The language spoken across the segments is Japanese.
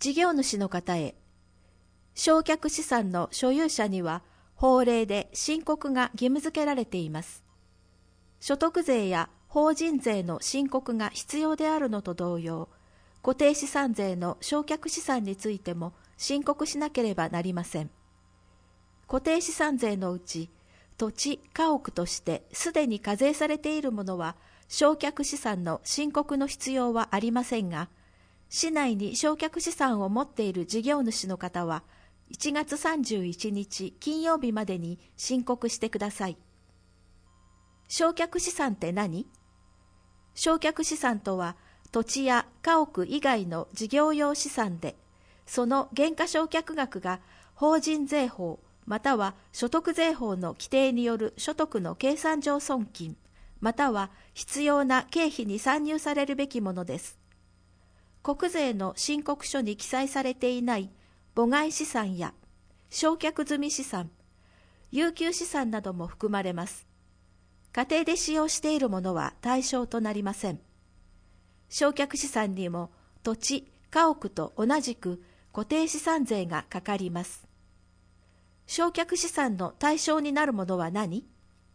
事業主の方へ。償却資産の所有者には法令で申告が義務付けられています。所得税や法人税の申告が必要であるのと同様、固定資産税の償却資産についても申告しなければなりません。固定資産税のうち、土地・家屋としてすでに課税されているものは償却資産の申告の必要はありませんが、市内に償却資産を持っている事業主の方は、1月31日金曜日までに申告してください。償却資産って何？償却資産とは、土地や家屋以外の事業用資産で、その減価償却額が法人税法または所得税法の規定による所得の計算上損金、または必要な経費に算入されるべきものです。国税の申告書に記載されていない母外資産や償却済み資産、有給資産なども含まれます。家庭で使用しているものは対象となりません。償却資産にも土地・家屋と同じく固定資産税がかかります。償却資産の対象になるものは何？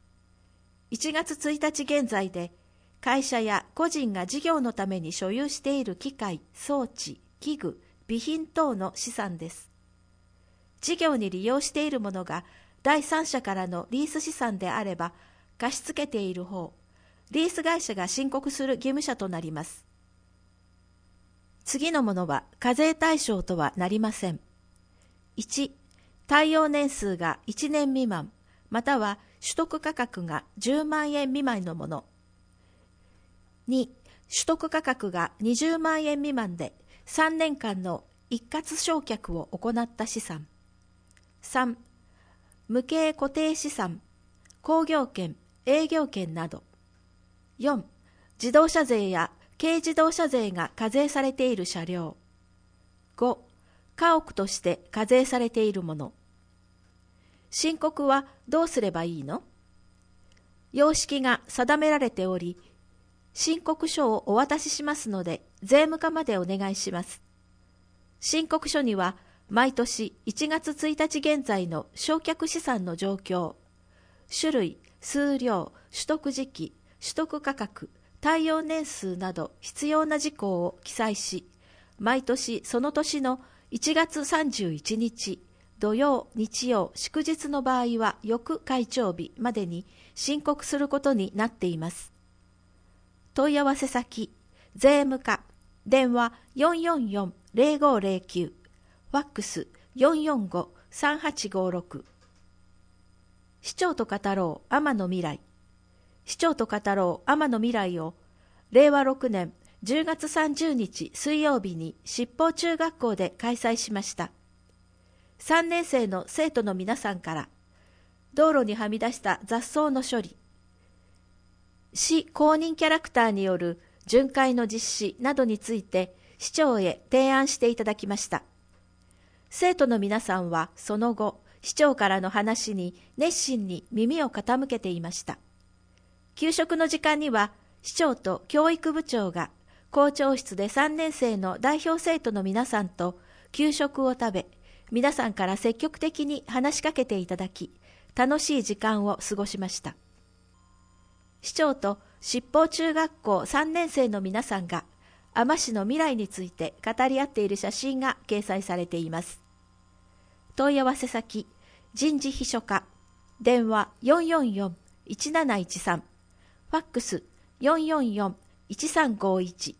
1 月1日現在で会社や個人が事業のために所有している機械、装置、器具、備品等の資産です。事業に利用しているものが第三者からのリース資産であれば、貸し付けている方、リース会社が申告する義務者となります。次のものは課税対象とはなりません。1、耐用年数が1年未満、または取得価格が10万円未満のもの。2、取得価格が20万円未満で3年間の一括償却を行った資産。3、無形固定資産、工業権、営業権など。4、自動車税や軽自動車税が課税されている車両。5、家屋として課税されているもの。申告はどうすればいいの？様式が定められており、申告書をお渡ししますので、税務課までお願いします。申告書には、毎年1月1日現在の償却資産の状況、種類、数量、取得時期、取得価格、耐用年数など必要な事項を記載し、毎年その年の1月31日、土曜、日曜、祝日の場合は翌開帳日までに申告することになっています。問い合わせ先、税務課、電話444-0509、ファックス445-3856。市長と語ろう天の未来。市長と語ろう天の未来を令和6年10月30日水曜日に七宝中学校で開催しました。3年生の生徒の皆さんから、道路にはみ出した雑草の処理、市公認キャラクターによる巡回の実施などについて市長へ提案していただきました。生徒の皆さんはその後、市長からの話に熱心に耳を傾けていました。給食の時間には、市長と教育部長が校長室で3年生の代表生徒の皆さんと給食を食べ、皆さんから積極的に話しかけていただき、楽しい時間を過ごしました。市長と七宝中学校3年生の皆さんが、海士の未来について語り合っている写真が掲載されています。問い合わせ先、人事秘書課、電話444-1713、ファックス444-1351。